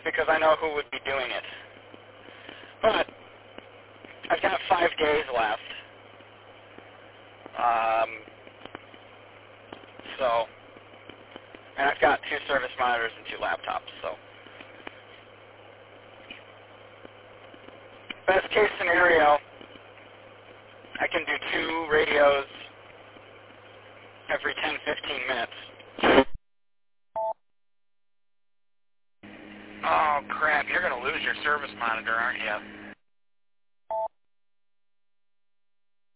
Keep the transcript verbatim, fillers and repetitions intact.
because I know who would be doing it. But I've got five days left. Um, so, and I've got two service monitors and two laptops, so. Best case scenario, I can do two radios every ten, fifteen minutes. Oh, crap. You're going to lose your service monitor, aren't you?